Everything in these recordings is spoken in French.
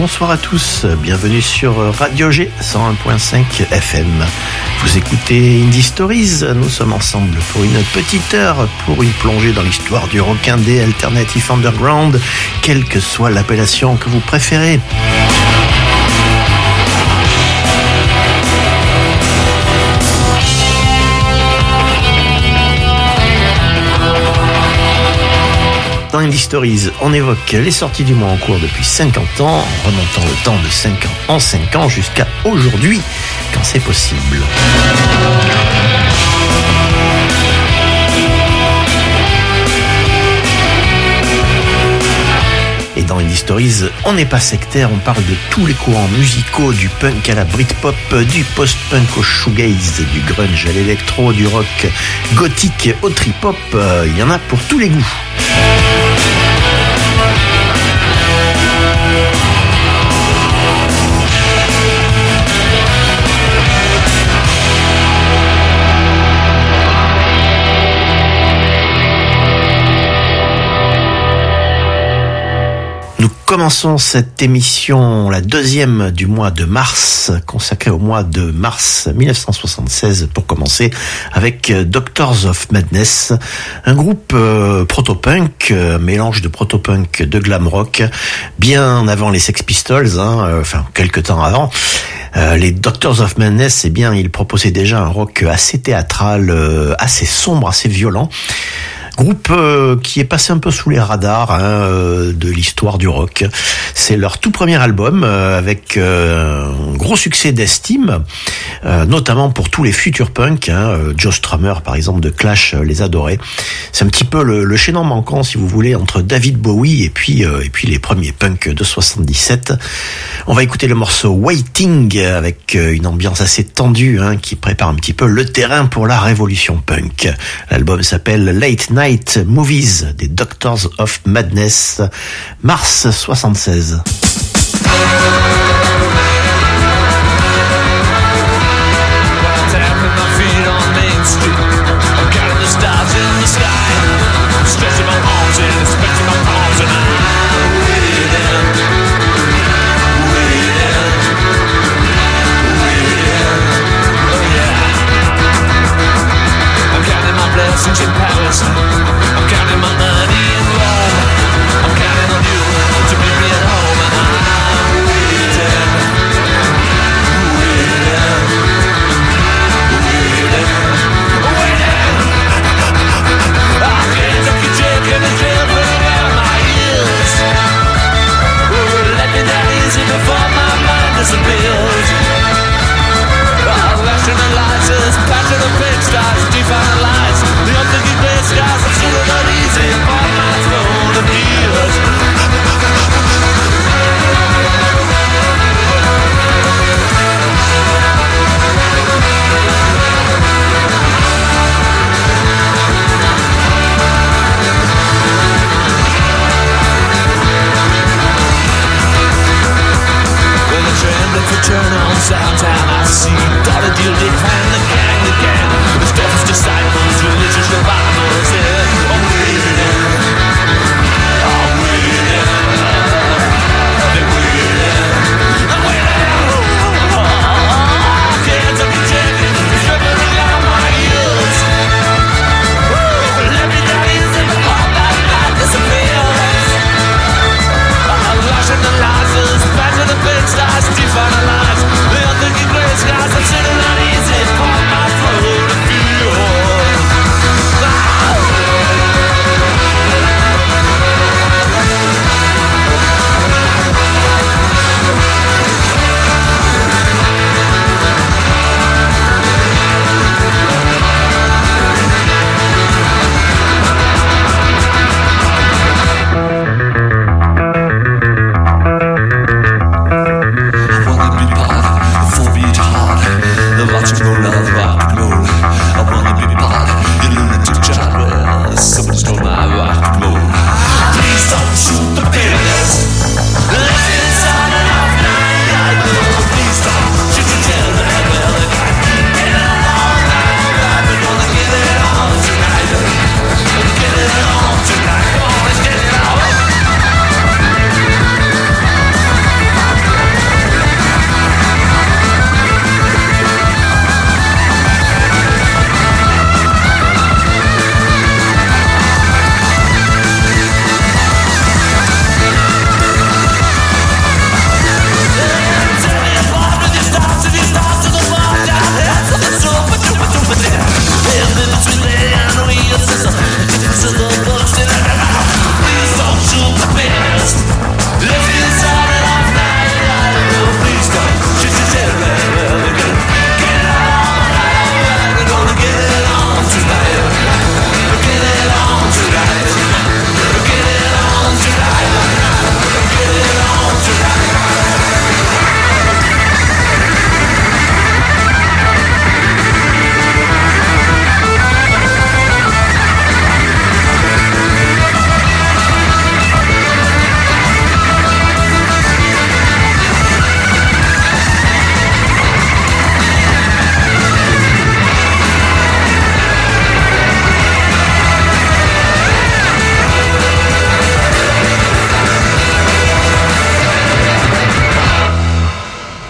bonsoir à tous, bienvenue sur Radio G 101.5 FM. Vous écoutez Indie Stories, nous sommes ensemble pour une petite heure, pour une plongée dans l'histoire du rock indé alternatif underground, quelle que soit l'appellation que vous préférez. Dans Indie Stories, on évoque les sorties du mois en cours depuis 50 ans, en remontant le temps de 5 ans en 5 ans jusqu'à aujourd'hui, quand c'est possible. Et dans Indie Stories, on n'est pas sectaire, on parle de tous les courants musicaux, du punk à la Britpop, du post-punk au shoegaze, du grunge à l'électro, du rock gothique au trip-hop, il y en a pour tous les goûts. Commençons cette émission, la deuxième du mois de mars, consacrée au mois de mars 1976 pour commencer, avec Doctors of Madness, un groupe proto-punk, mélange de proto-punk, de glam rock, bien avant les Sex Pistols, quelques temps avant. Les Doctors of Madness, eh bien, ils proposaient déjà un rock assez théâtral, assez sombre, assez violent. Groupe qui est passé un peu sous les radars de l'histoire du rock. C'est leur tout premier album avec un gros succès d'estime, notamment pour tous les futurs punks. Joe Strummer, par exemple, de Clash, les adorait. C'est un petit peu le chaînon manquant, si vous voulez, entre David Bowie et puis les premiers punks de 77. On va écouter le morceau Waiting avec une ambiance assez tendue qui prépare un petit peu le terrain pour la révolution punk. L'album s'appelle Late Night Movies des Doctors of Madness, mars 76. In Paris, I'm counting my money in Rome. I'm counting on you to meet me at home, and I'm waiting, I can't talk you chicken and drill around my ears. Let me down easy before my mind disappears. Rationalizes, passion of big stars, define lights. The unthinking gray skies of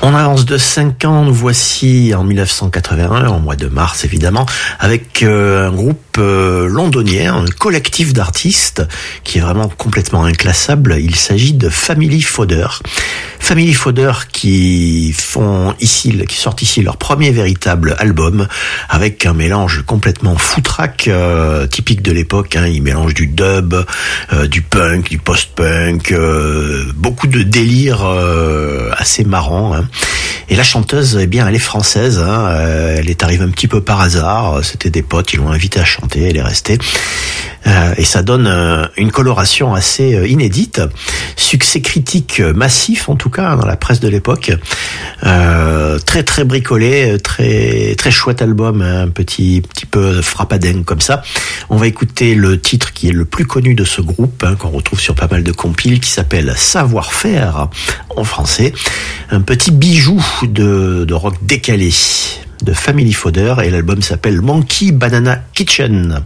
On avance de 5 ans, nous voici en 1981, en mois de mars évidemment, avec un groupe londonien, un collectif d'artistes qui est vraiment complètement inclassable. Il s'agit de Family Fodder. Family Fodder qui sortent ici leur premier véritable album avec un mélange complètement foutraque typique de l'époque. Ils mélangent du dub, du punk, du post-punk, beaucoup de délire assez marrant. Et la chanteuse, eh bien, elle est française. Elle est arrivée un petit peu par hasard. C'était des potes, ils l'ont invitée à chanter. Elle est restée. Et ça donne une coloration assez inédite. Succès critique massif, en tout cas, dans la presse de l'époque. Très très bricolé, très très chouette album, un petit peu frappadingue comme ça. On va écouter le titre qui est le plus connu de ce groupe, qu'on retrouve sur pas mal de compiles, qui s'appelle Savoir-faire en français. Un petit bijou de rock décalé de Family Fodder, et l'album s'appelle Monkey Banana Kitchen.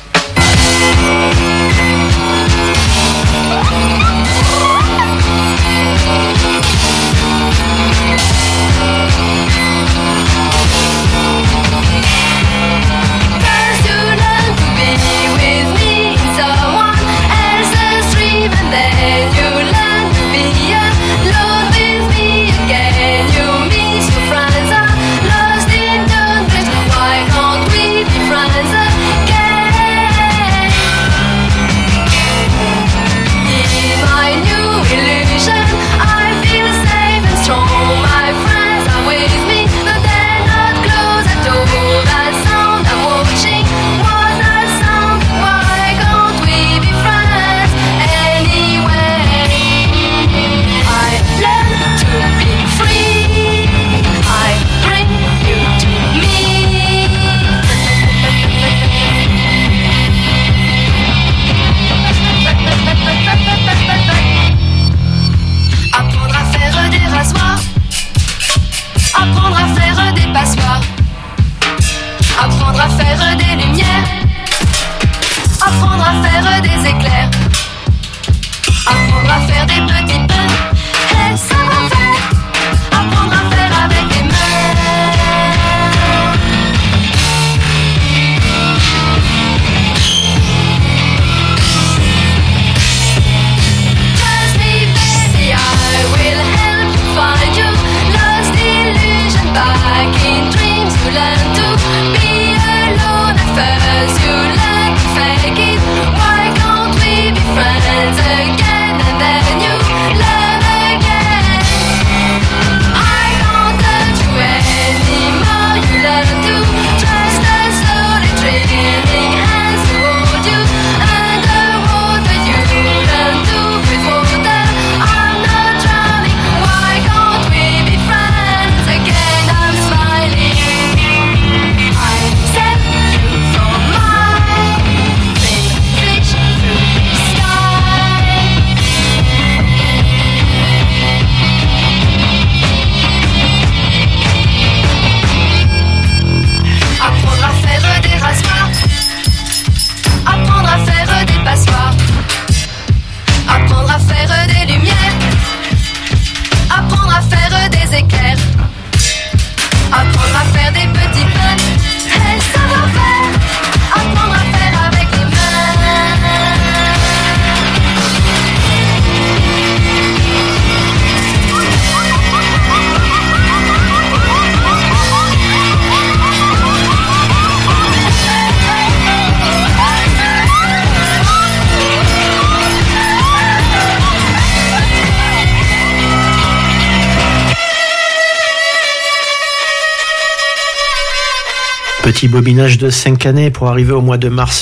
Petit bobinage de 5 années pour arriver au mois de mars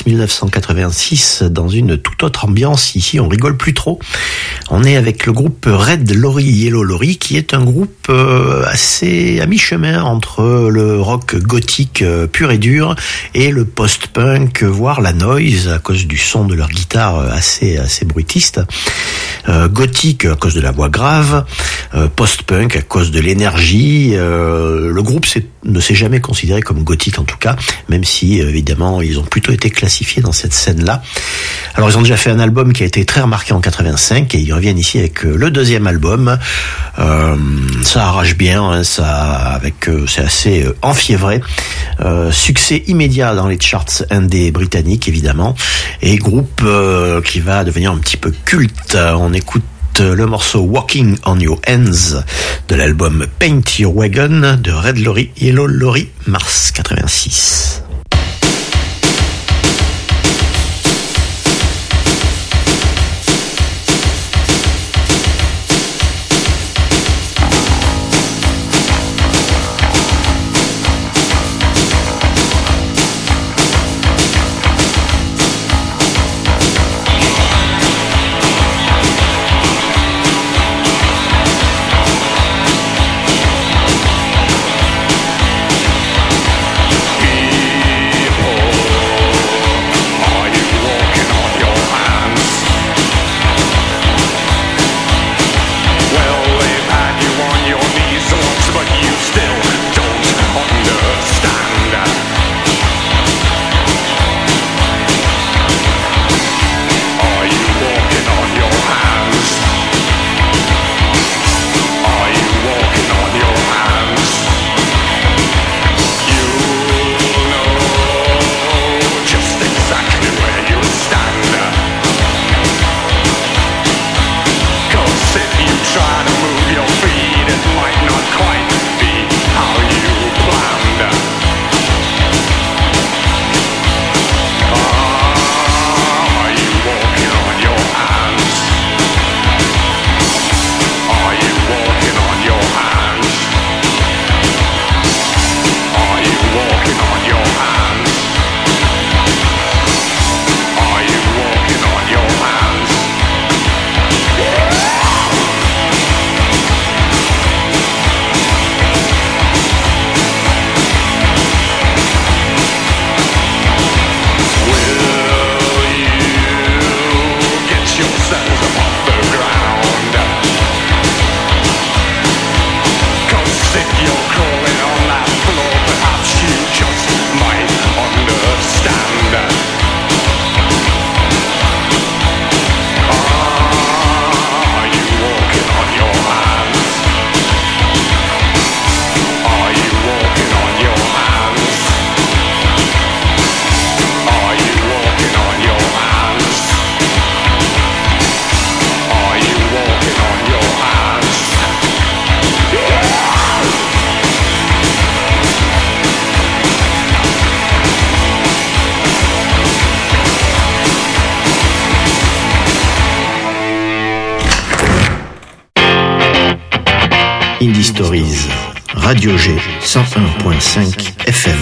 1986 dans une toute autre ambiance. Ici, on rigole plus trop. On est avec le groupe Red Lorry Yellow Lorry, qui est un groupe assez à mi-chemin entre le rock gothique pur et dur et le post-punk, voire la noise, à cause du son de leur guitare assez bruitiste. Gothique à cause de la voix grave, post-punk à cause de l'énergie. Le groupe ne s'est jamais considéré comme gothique, en tout tout cas, même si évidemment ils ont plutôt été classifiés dans cette scène-là. Alors ils ont déjà fait un album qui a été très remarqué en 85 et ils reviennent ici avec le deuxième album. Ça arrache bien, hein, c'est assez enfiévré. Succès immédiat dans les charts indés britanniques évidemment, et groupe qui va devenir un petit peu culte. On écoute le morceau Walking on Your Hands de l'album Paint Your Wagon de Red Lorry, Yellow Lorry, mars 86. Indie Stories, Radio G 101.5 FM.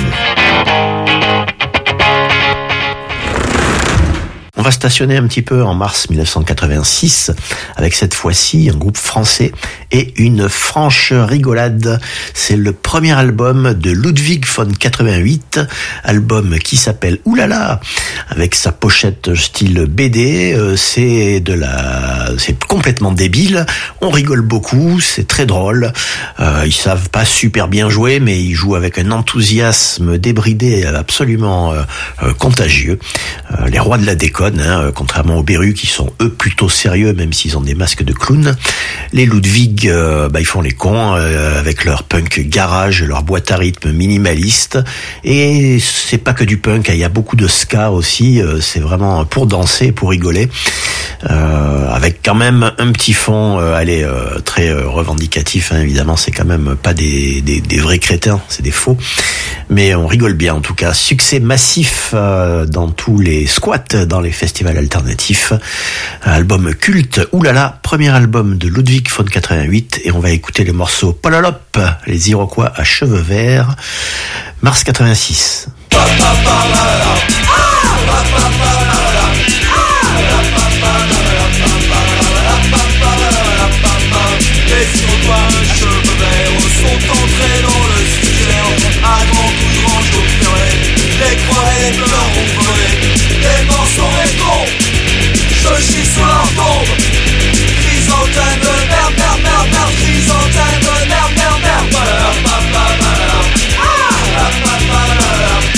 On va stationner un petit peu en mars 1986 avec cette fois-ci un groupe français et une franche rigolade. C'est le premier album de Ludwig von 88, album qui s'appelle Oulala, avec sa pochette style BD. C'est complètement débile. On rigole beaucoup, c'est très drôle. Ils savent pas super bien jouer, mais ils jouent avec un enthousiasme débridé absolument contagieux. Les rois de la déconne. Contrairement aux Berus qui sont eux plutôt sérieux même s'ils ont des masques de clown. Les Ludwig ils font les cons avec leur punk garage, leur boîte à rythme minimaliste, et c'est pas que du punk, il y a beaucoup de ska aussi, c'est vraiment pour danser, pour rigoler, avec quand même un petit fond très revendicatif, évidemment c'est quand même pas des vrais crétins, c'est des faux, mais on rigole bien en tout cas. Succès massif dans tous les squats, dans les festivals alternatifs. Album culte, oulala, premier album de Ludwig von 88, et on va écouter le morceau Pololop, les Iroquois à cheveux verts, mars 86. Les Iroquois à cheveux verts sont entrés dans le cimetière à grands coups de range opérés. Les croix et les pleurs ont volé, les morts sont les cons, je chie sur leur tombe. Chrysanthème de merde, merde, merde, merde, chrysanthème de merde, merde, merde, malheur, papa, malheur, ah, papa, malheur.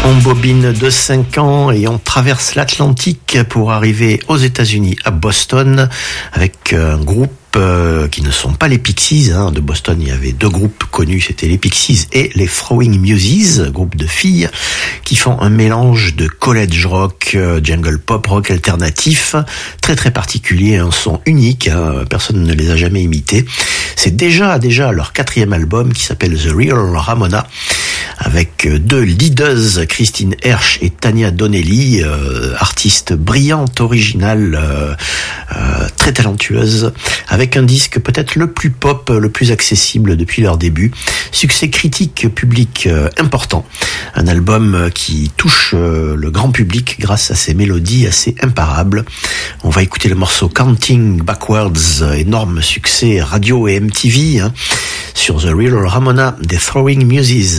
On bobine de 5 ans et on traverse l'Atlantique pour arriver aux États-Unis, à Boston, avec un groupe qui ne sont pas les Pixies. De Boston, il y avait 2 groupes connus, c'était les Pixies et les Throwing Muses, groupe de filles qui font un mélange de college rock, jungle pop, rock alternatif, très très particulier, un son unique, personne ne les a jamais imités. C'est déjà leur 4e album qui s'appelle The Real Ramona, avec 2 leaders, Christine Hersch et Tania Donnelly, artistes brillantes, originales, très talentueuses, avec un disque peut-être le plus pop, le plus accessible depuis leur début. Succès critique, public important. Un album qui touche le grand public grâce à ses mélodies assez imparables. On va écouter le morceau Counting Backwards, énorme succès radio et MTV, sur The Real Ramona des Throwing Muses.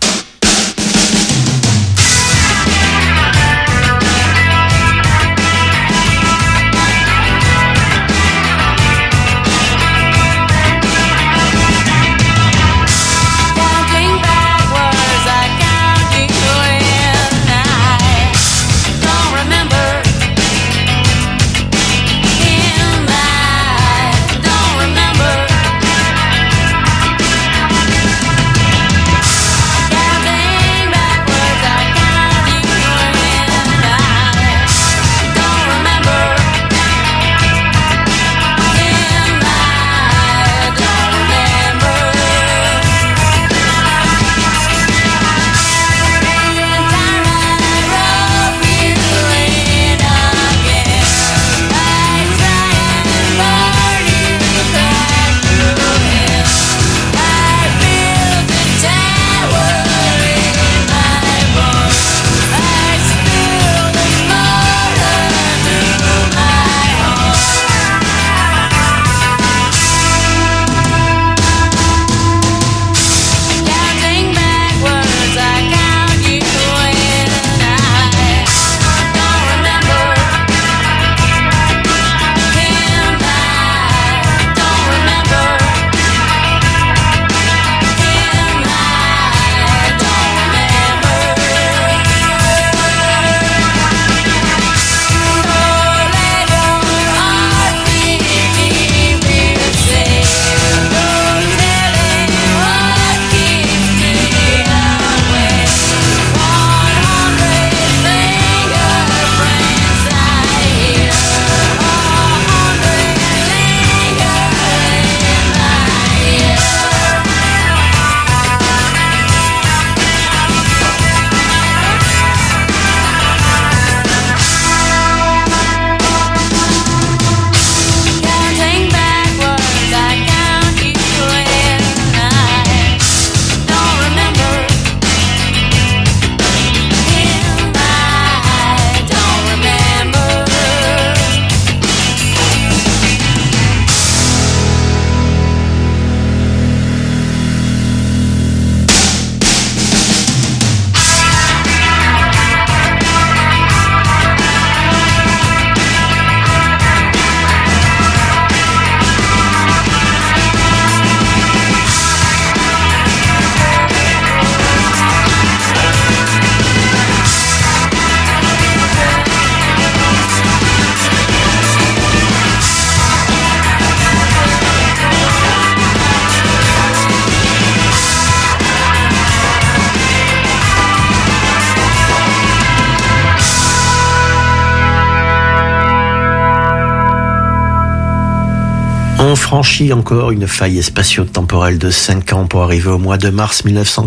On franchit encore une faille spatio-temporelle de 5 ans pour arriver au mois de mars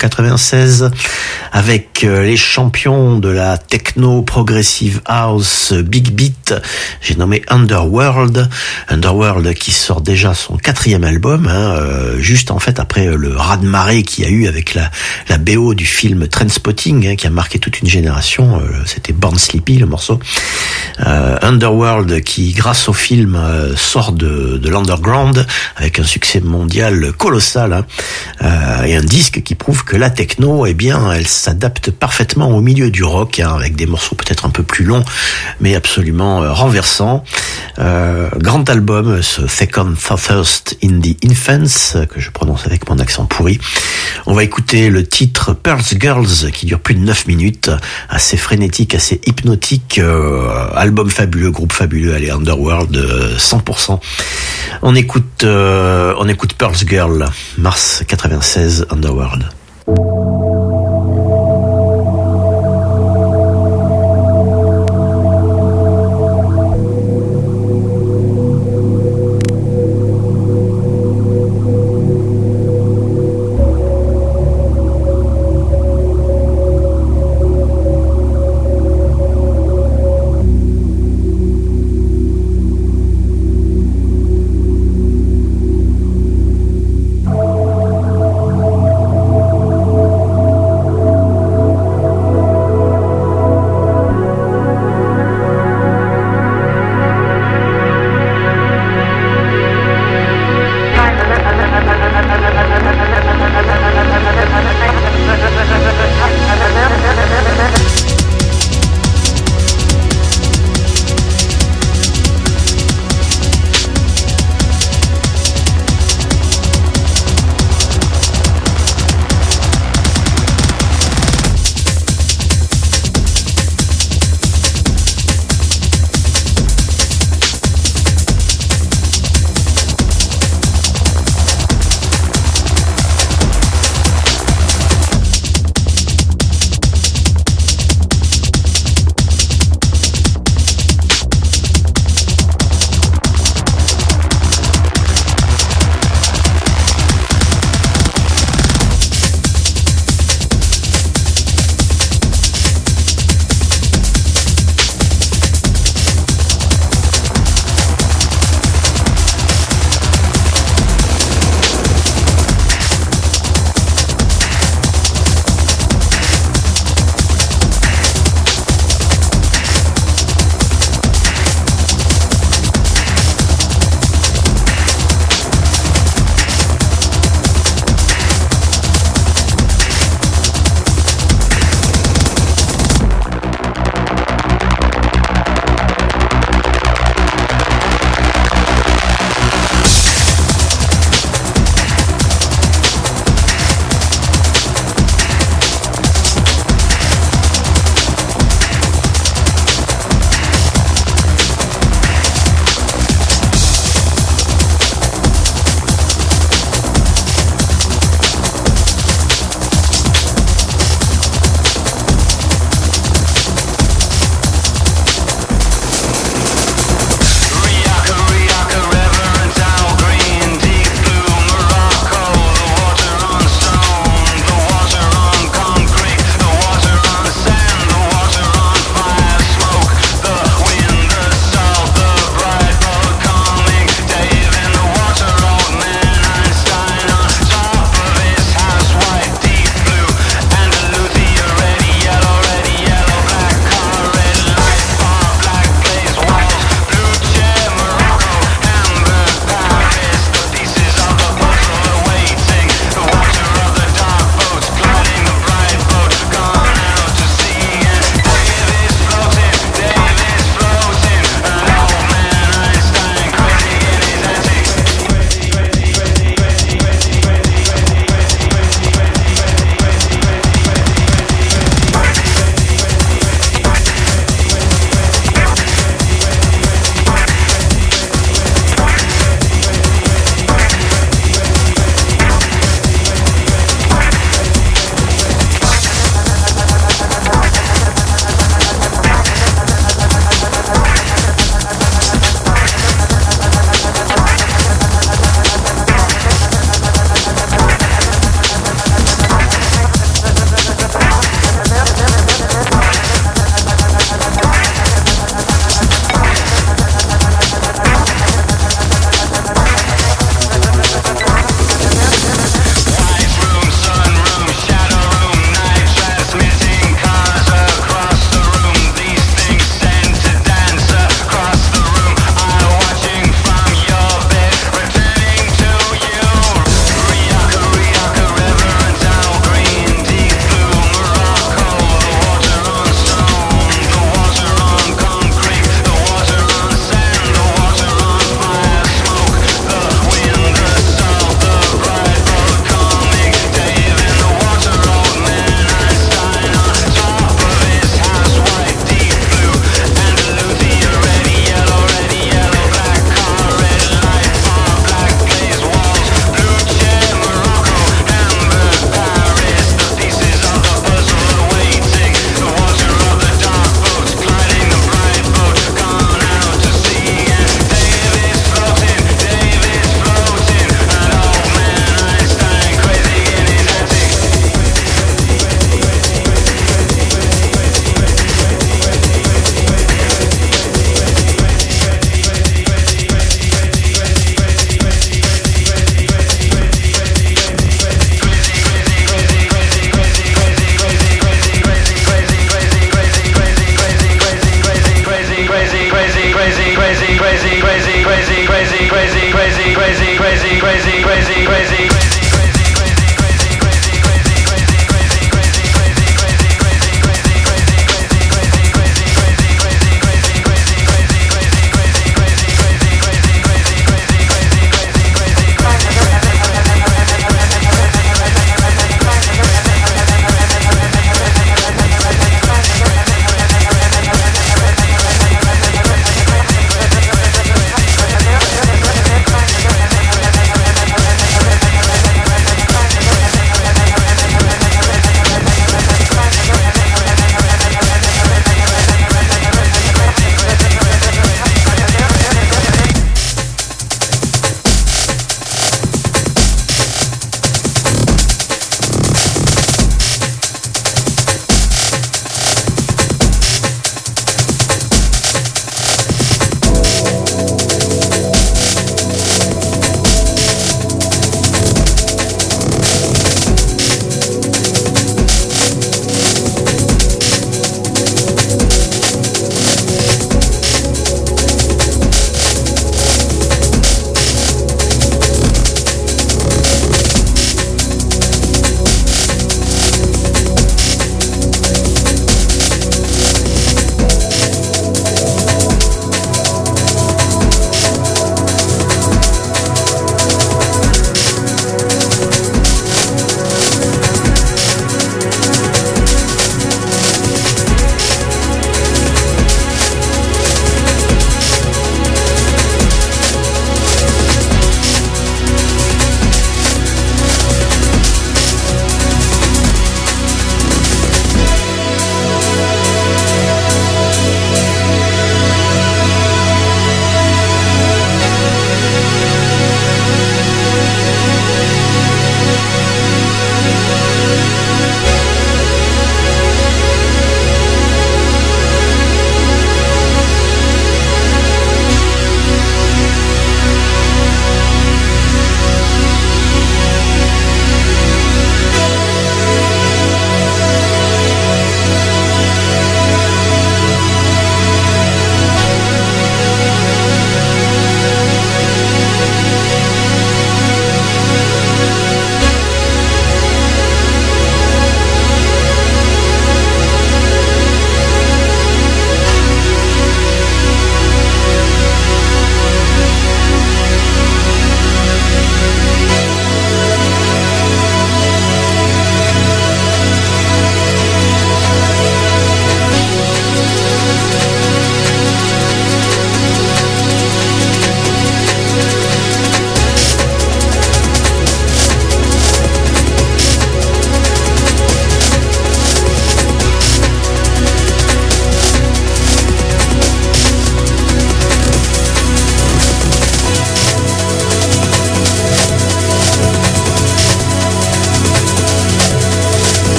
1996 avec les champions de la techno progressive house Big Beat. J'ai nommé Underworld qui sort déjà son 4e album, juste en fait après le raz-de-marée qu'il y a eu avec la BO du film Trainspotting, qui a marqué toute une génération. C'était Born Sleepy, le morceau. Underworld qui, grâce au film, sort de l'underground avec un succès mondial colossal, et un disque qui prouve que la techno, eh bien, elle s'adapte parfaitement au milieu du rock, avec des morceaux peut-être un peu plus longs, mais absolument renversants. Grand album, ce Second Thirst in the Infants, que je prononce avec mon accent pourri, On va écouter le titre Pearl Girls qui dure plus de 9 minutes, assez frénétique, assez hypnotique, album fabuleux, groupe fabuleux, allez, Underworld 100%. On écoute Pearl Girl, mars 96, Underworld.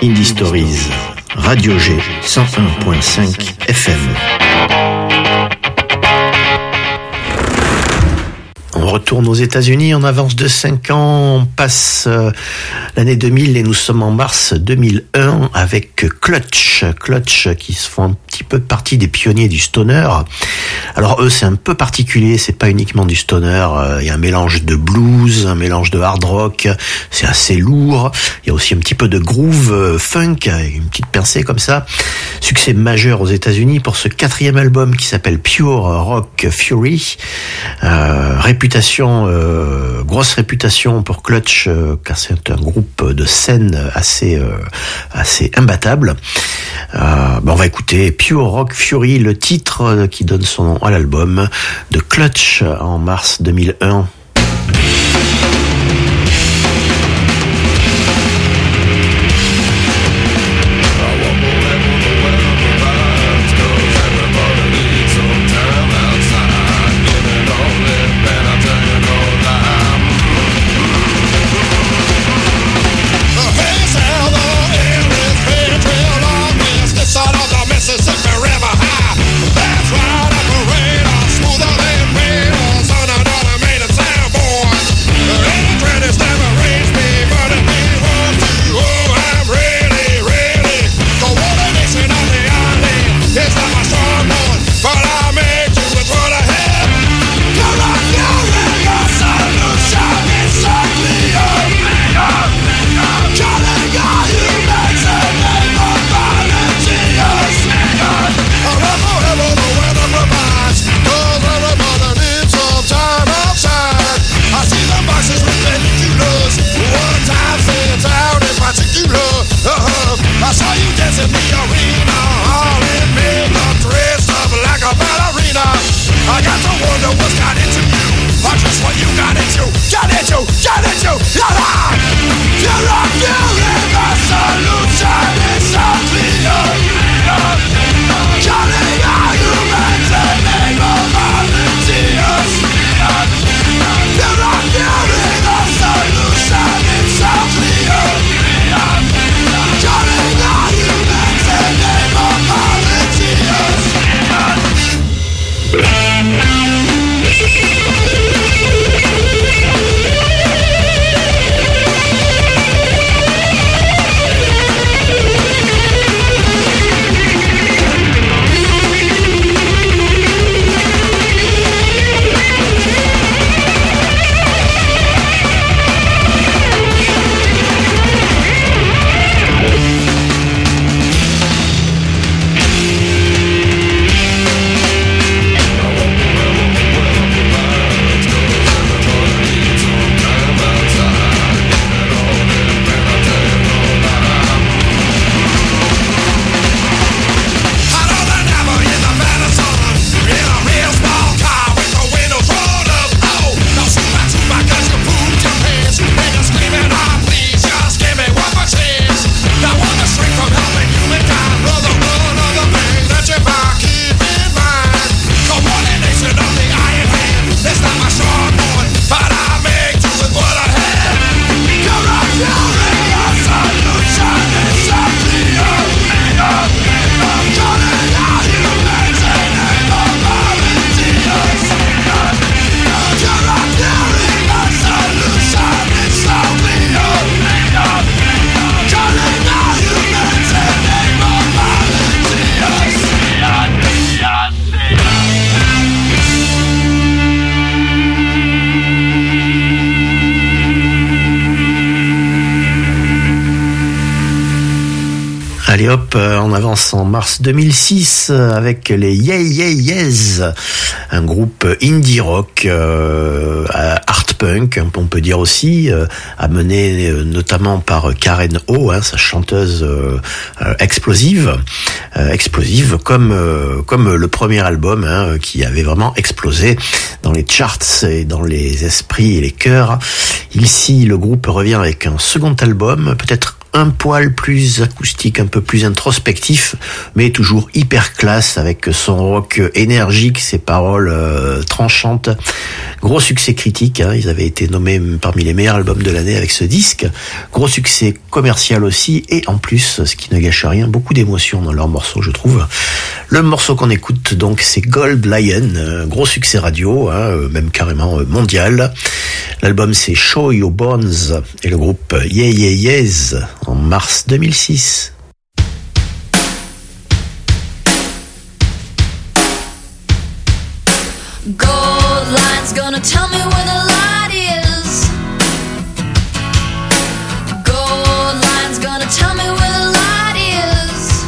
Indie Stories, Radio G 101.5 FM. On retourne aux États-Unis, on avance de 5 ans, on passe l'année 2000 et nous sommes en mars 2001 avec Clutch. Clutch qui se font un petit peu partie des pionniers du stoner. Alors eux c'est un peu particulier, c'est pas uniquement du stoner, il y a un mélange de blues, un mélange de hard rock, c'est assez lourd, il y a aussi un petit peu de groove funk, une petite pincée comme ça. Succès majeur aux États-Unis pour ce 4e album qui s'appelle Pure Rock Fury. Grosse réputation pour Clutch, car c'est un groupe de scène assez imbattable. On va écouter Pure Rock Fury, le titre qui donne son nom à l'album de Clutch en mars 2001. Allez hop, on avance en mars 2006 avec les Yeah Yeah Yes, un groupe indie rock, art punk, on peut dire aussi, amené notamment par Karen O, sa chanteuse explosive comme le premier album qui avait vraiment explosé dans les charts et dans les esprits et les cœurs. Ici, le groupe revient avec un second album, peut-être un poil plus acoustique, un peu plus introspectif, mais toujours hyper classe avec son rock énergique, ses paroles tranchantes. Gros succès critique, hein, ils avaient été nommés parmi les meilleurs albums de l'année avec ce disque. Gros succès commercial aussi, et en plus, ce qui ne gâche rien, beaucoup d'émotions dans leurs morceaux, je trouve. Le morceau qu'on écoute, donc, c'est Gold Lion, gros succès radio, hein, même carrément mondial. L'album, c'est Show Your Bones, et le groupe Yeah Yeah Yeahs, en mars 2006. Gold line's gonna tell me where the light is. Gold line's gonna tell me where the light is.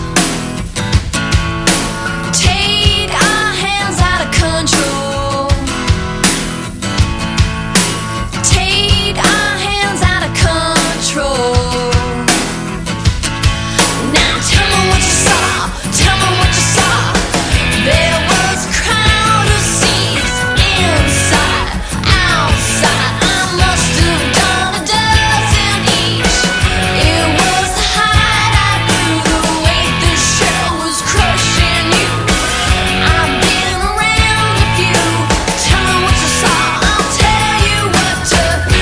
Take our hands out of control. Take our hands out of control. Now tell me what you saw. Tell me what you saw. There was a crowd of seas inside, outside. I must have done a dozen each. It was the height I grew, the weight the shell was crushing you. I've been around a few. Tell me what you saw. I'll tell you what to.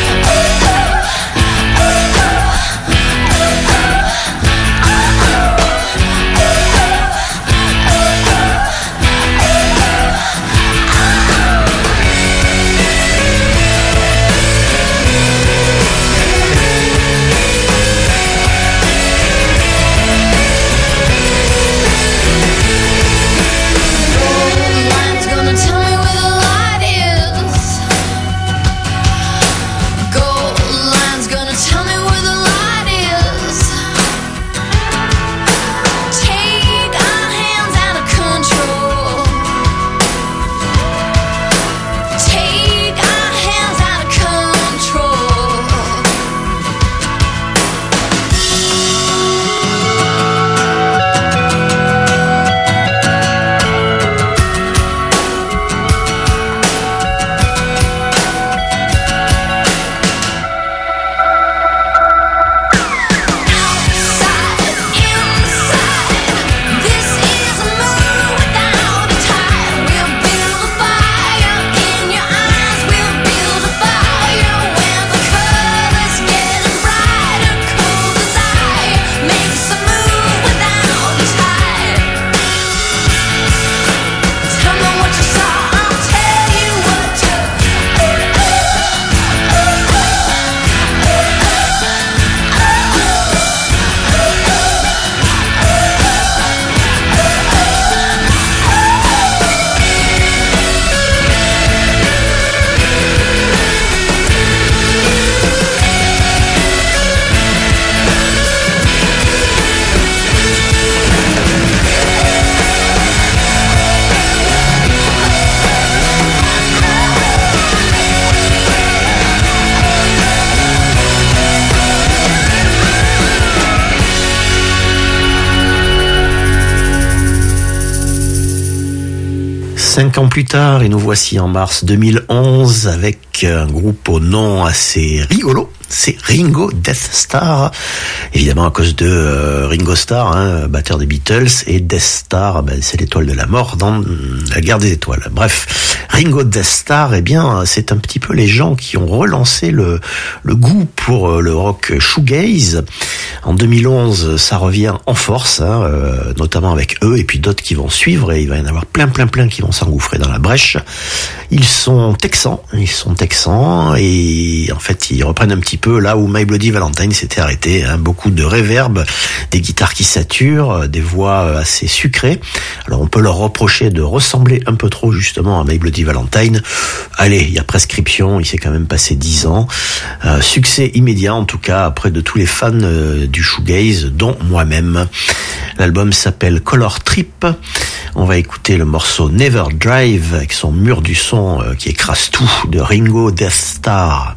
Gold line's gonna tell me where the light is. Gold line's gonna tell me where the light is. Take our hands out of control. Take our hands out of control. Outside, inside, this is a moon without a tide. We'll build a fire in your eyes. We'll build a fire when the colors getting brighter. Cold desire makes a move without a tide. Tell me what you saw. I'll tell you what to. Cinq ans plus tard, et nous voici en mars 2011 avec un groupe au nom assez rigolo. C'est Ringo Death Star, évidemment à cause de Ringo Starr, hein, batteur des Beatles, et Death Star, ben, c'est l'étoile de la mort dans la guerre des étoiles. Bref, Ringo Death Star, eh bien, c'est un petit peu les gens qui ont relancé le goût pour le rock shoegaze. En 2011, ça revient en force, hein, notamment avec eux et puis d'autres qui vont suivre, et il va y en avoir plein qui vont s'engouffrer dans la brèche. Ils sont texans, et en fait, ils reprennent un petit peu là où My Bloody Valentine s'était arrêté, hein, beaucoup de réverb, des guitares qui saturent, des voix assez sucrées. Alors on peut leur reprocher de ressembler un peu trop justement à My Bloody Valentine. Allez, il y a prescription, il s'est quand même passé 10 ans. Succès immédiat en tout cas auprès de tous les fans du shoegaze, dont moi-même. L'album s'appelle Color Trip. On va écouter le morceau Never Drive avec son mur du son qui écrase tout de Ringo Death Star.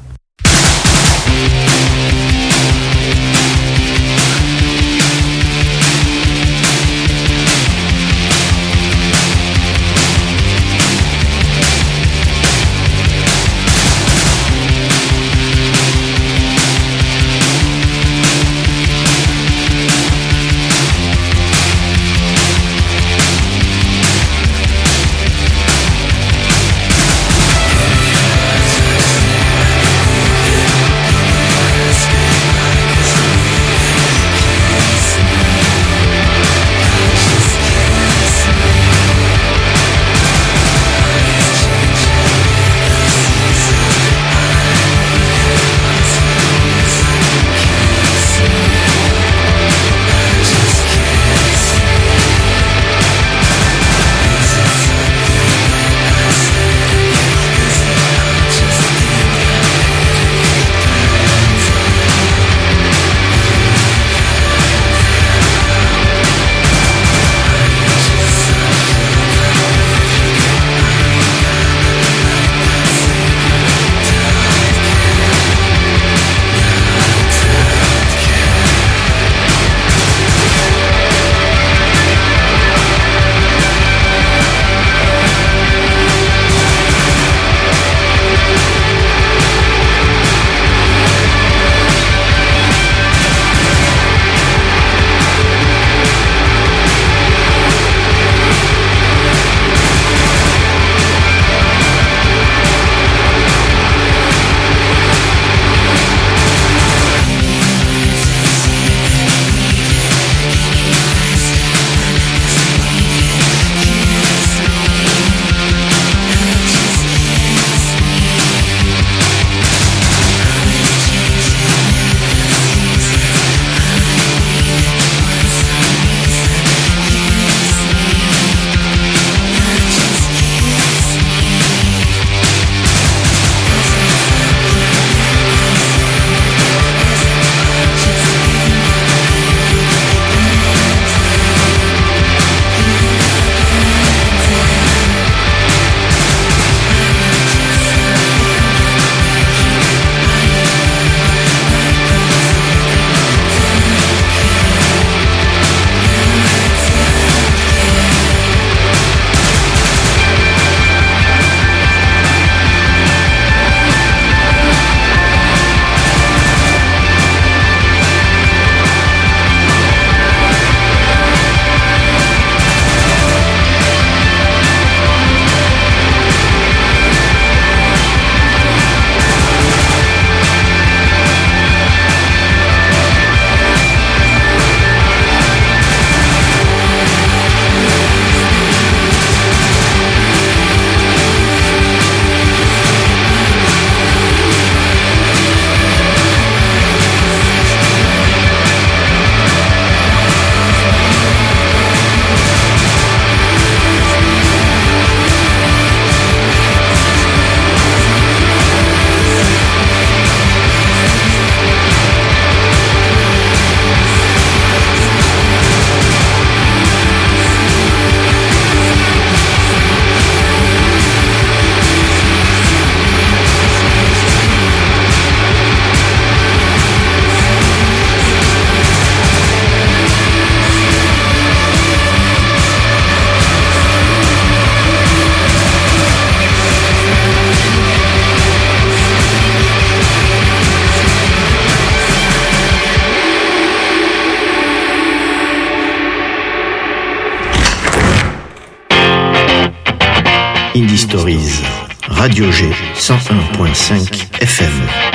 Stories. Radio G 101.5 FM.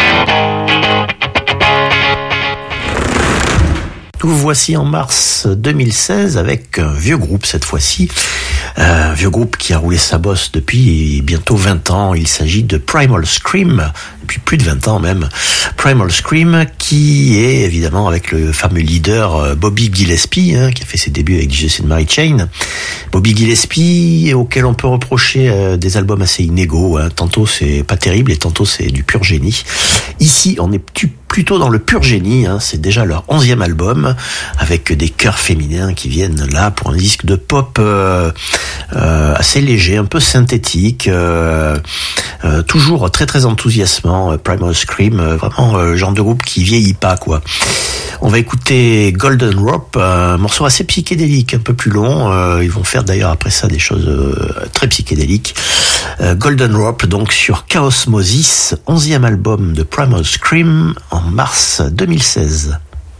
Nous voici en mars 2016 avec un vieux groupe cette fois-ci. Un vieux groupe qui a roulé sa bosse depuis bientôt 20 ans. Il s'agit de Primal Scream, depuis plus de 20 ans même. Primal Scream qui est évidemment avec le fameux leader Bobby Gillespie, qui a fait ses débuts avec DJ Mary Chain. Bobby Gillespie auquel on peut reprocher des albums assez inégaux. Tantôt c'est pas terrible et tantôt c'est du pur génie. Ici on est plutôt dans le pur génie, c'est déjà leur 11e album avec des chœurs féminins qui viennent là pour un disque de pop assez léger, un peu synthétique, toujours très très enthousiasmant. Primal Scream, vraiment genre de groupe qui vieillit pas quoi. On va écouter Golden Rope, un morceau assez psychédélique, un peu plus long. Ils vont faire d'ailleurs après ça des choses très psychédéliques. Golden Rope donc sur Chaosmosis, 11e album de Primal Scream en mars 2016.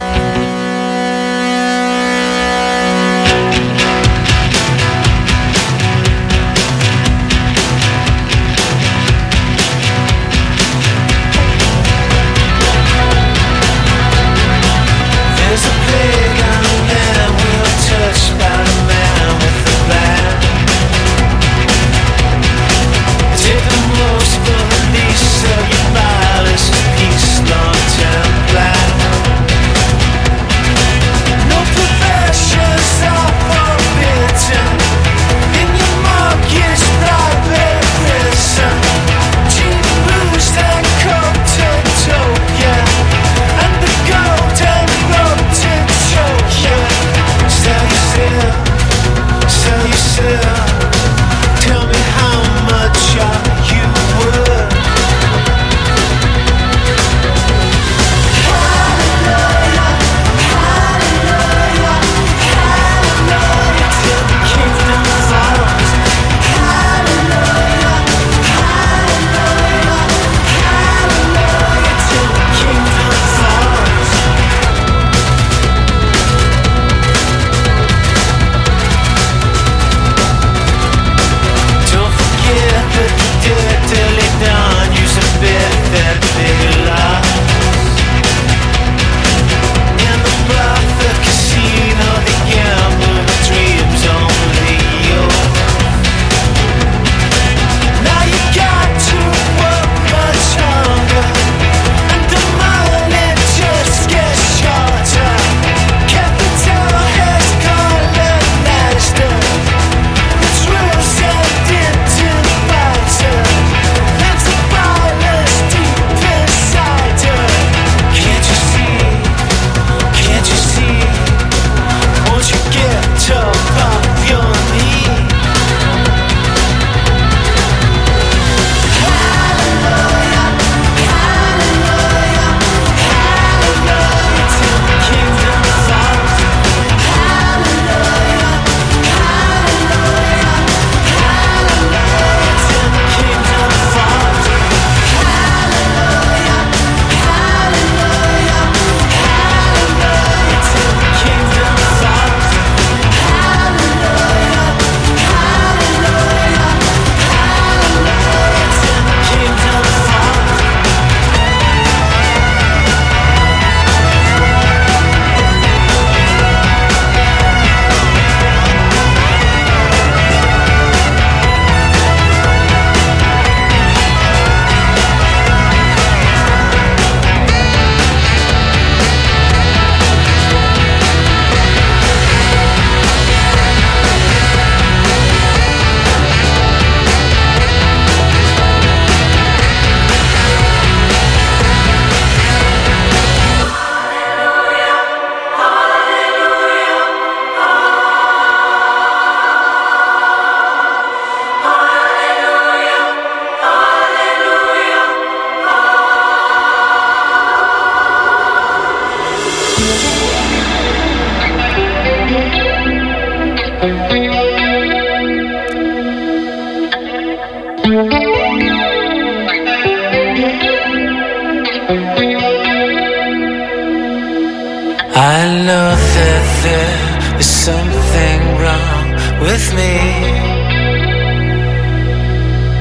I know that there is something wrong with me.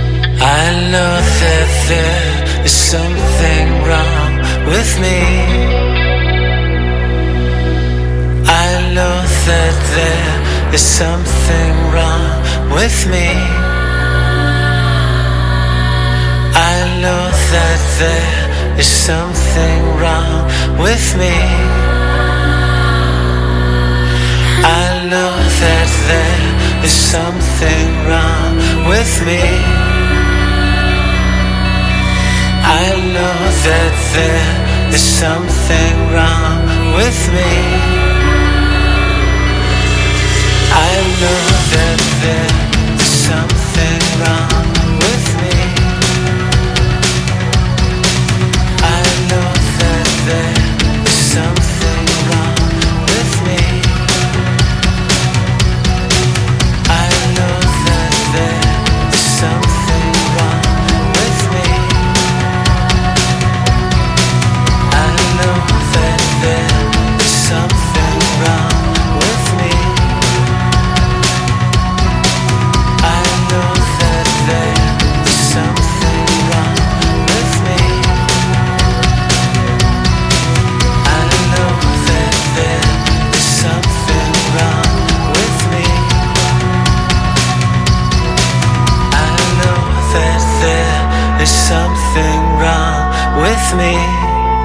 I know that there is something wrong with me. I know that there is something wrong with me. I know that there is something wrong with me. I know that there is something wrong with me. I know that there is something wrong with me. I know that there is something wrong with me. I know that there is something wrong with me. I know that there is something wrong with me. I know that there is something wrong with me. I know that there is something wrong with me. I know that there is something wrong with me. I know that there is something wrong with me.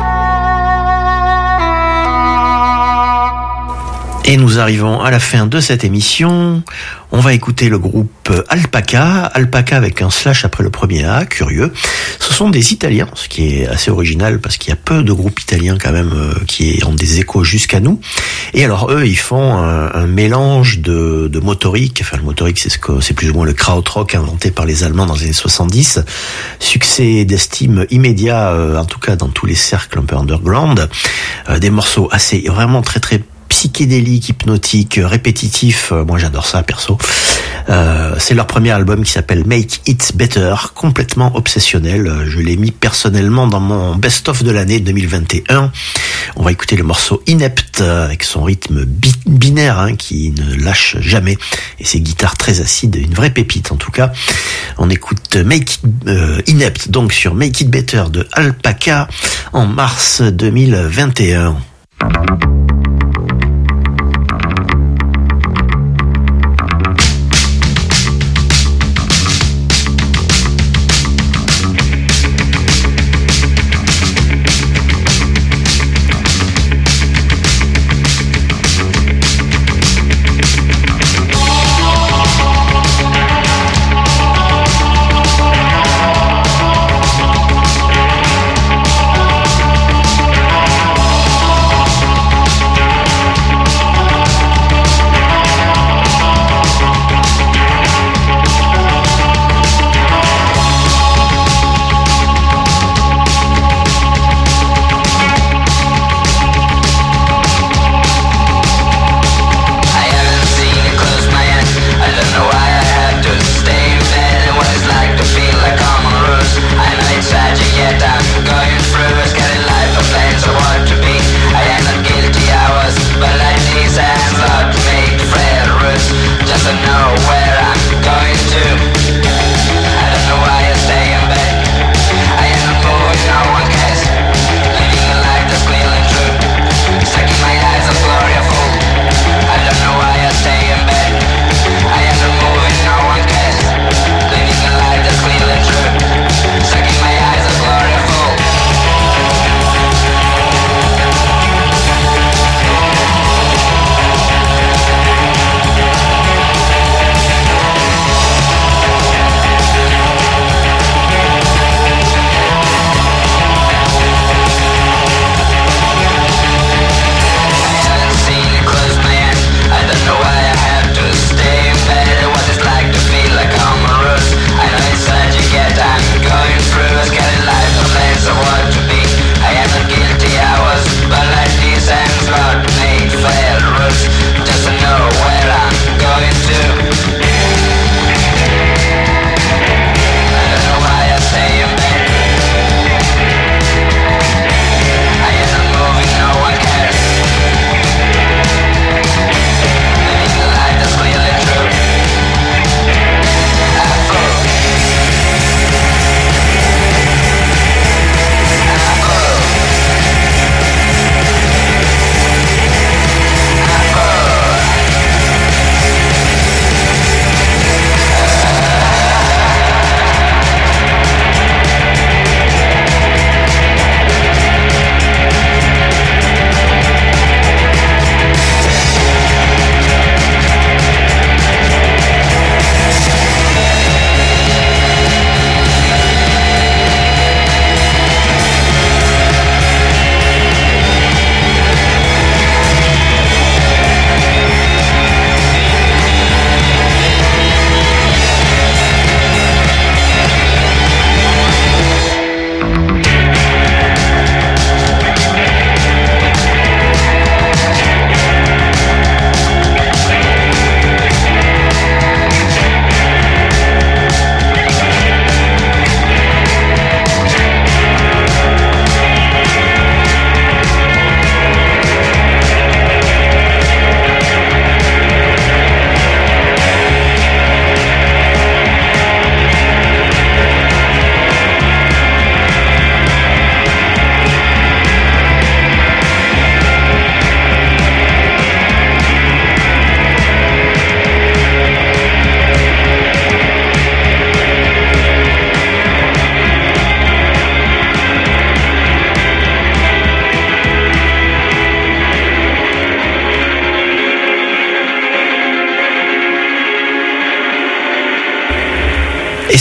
Et nous arrivons à la fin de cette émission. On va écouter le groupe Alpaca. Alpaca avec un slash après le premier A, curieux. Ce sont des Italiens, ce qui est assez original parce qu'il y a peu de groupes italiens quand même qui ont des échos jusqu'à nous. Et alors eux, ils font un mélange de motorique. Enfin, le motorique, c'est plus ou moins le krautrock inventé par les Allemands dans les années 70. Succès d'estime immédiat, en tout cas dans tous les cercles un peu underground. Des morceaux assez, vraiment très très psychédélique, hypnotique, répétitif. Moi, j'adore ça, perso. C'est leur premier album qui s'appelle Make It Better, complètement obsessionnel. Je l'ai mis personnellement dans mon best-of de l'année 2021. On va écouter le morceau Inept avec son rythme binaire qui ne lâche jamais et ses guitares très acides, une vraie pépite en tout cas. On écoute Make It Inept donc sur Make It Better de Alpaca en mars 2021.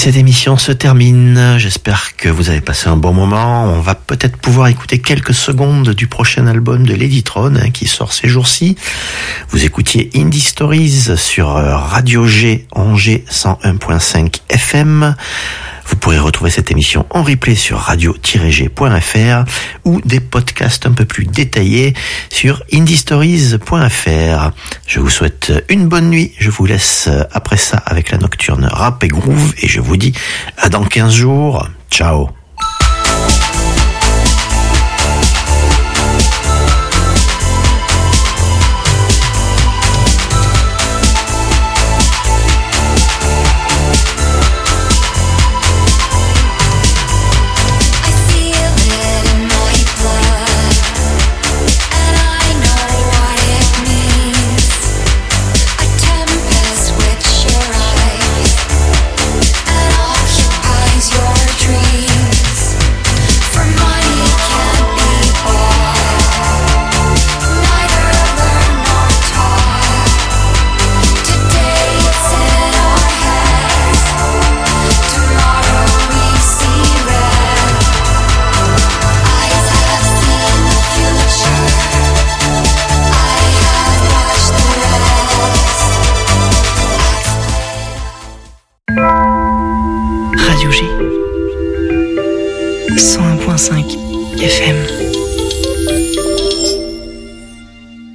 cette émission se termine. J'espère que vous avez passé un bon moment. On va peut-être pouvoir écouter quelques secondes du prochain album de Ladytron qui sort ces jours-ci. Vous écoutiez Indie Stories sur Radio G Angers 101.5 FM. Vous pourrez retrouver cette émission en replay sur radio-g.fr ou des podcasts un peu plus détaillés sur indiestories.fr. Je vous souhaite une bonne nuit. Je vous laisse après ça avec la nocturne rap et groove et je vous dis à dans 15 jours. Ciao.